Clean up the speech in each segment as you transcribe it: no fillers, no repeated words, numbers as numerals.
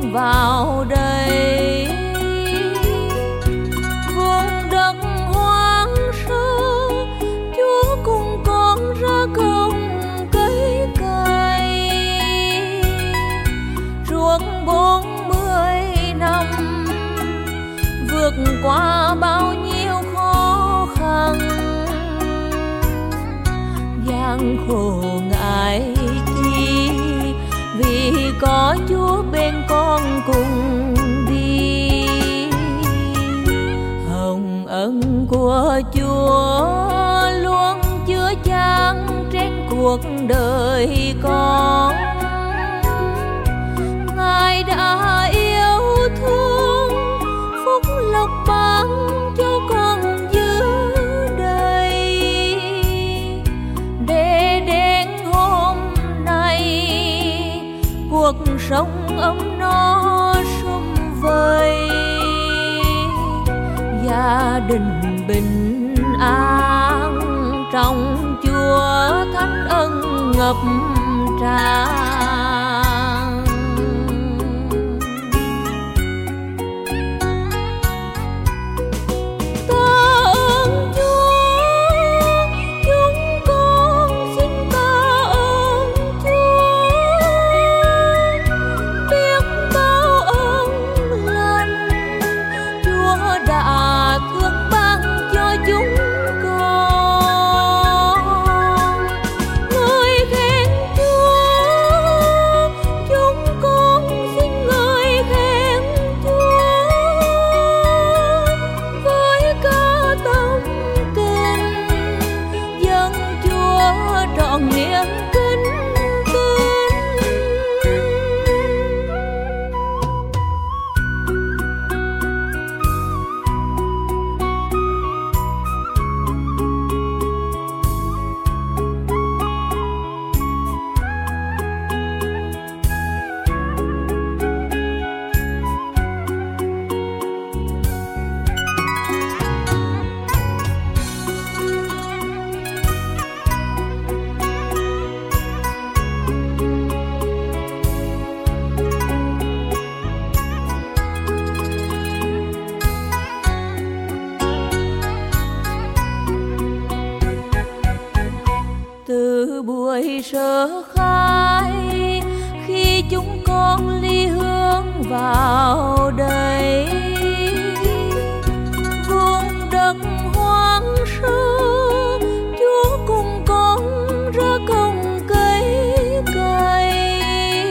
vào đây. Vùng đất hoang sơ, Chúa cùng con ra công cấy cày. Ruộng 40 năm vượt qua bao nhiêu khó khăn, gian khổ ngại chi vì có Chúa bên con cùng đi. Hồng ân của Chúa luôn chứa chan trên cuộc đời con. Ngài đã yêu thương phúc lộc ban cho con giữa đây, để đến hôm nay cuộc sống ấm no sum vầy, gia đình bình an trong Chúa thánh ân ngập tràn. Từ buổi sơ khai khi chúng con ly hương vào đây, vùng đất hoang sơ, Chúa cùng con ra công cấy cày.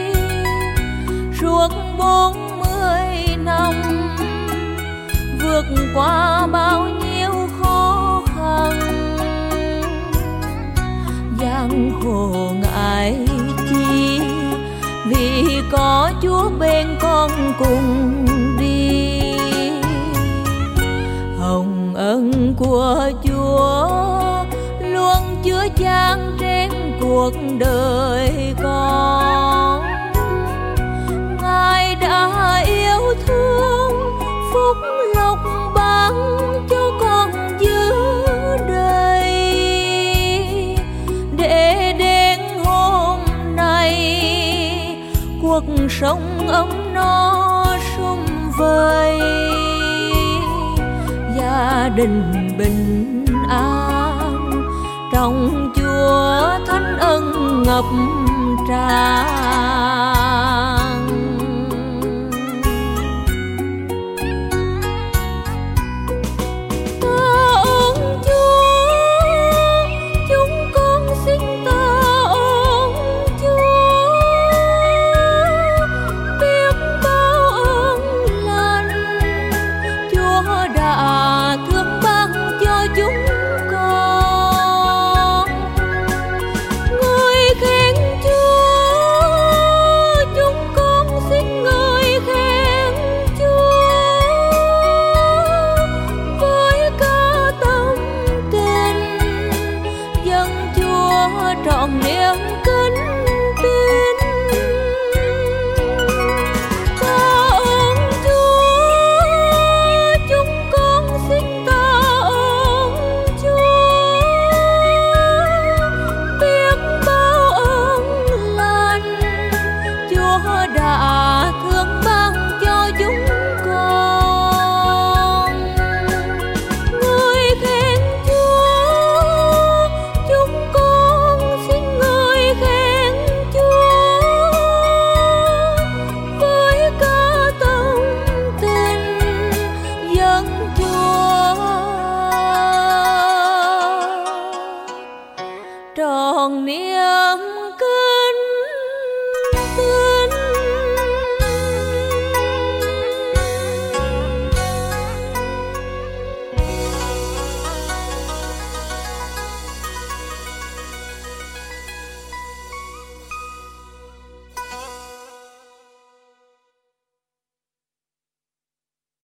Suốt 40 năm vượt qua bao nhiêu khó khăn, gian khổ ngại chi vì có Chúa bên con cùng đi. Hồng ân của Chúa luôn chứa chan trên cuộc đời con. Ngài đã yêu thương phúc lộc ban cho con giữa đây, để đến hôm nay cuộc sống ấm no sum vầy, gia đình bình an trong Chúa thánh ân ngập tràn. Trọn niềm kính tin. Tạ ơn Chúa, chúng con xin tạ ơn Chúa, biết bao ơn lành Chúa đã thương ban tròn niên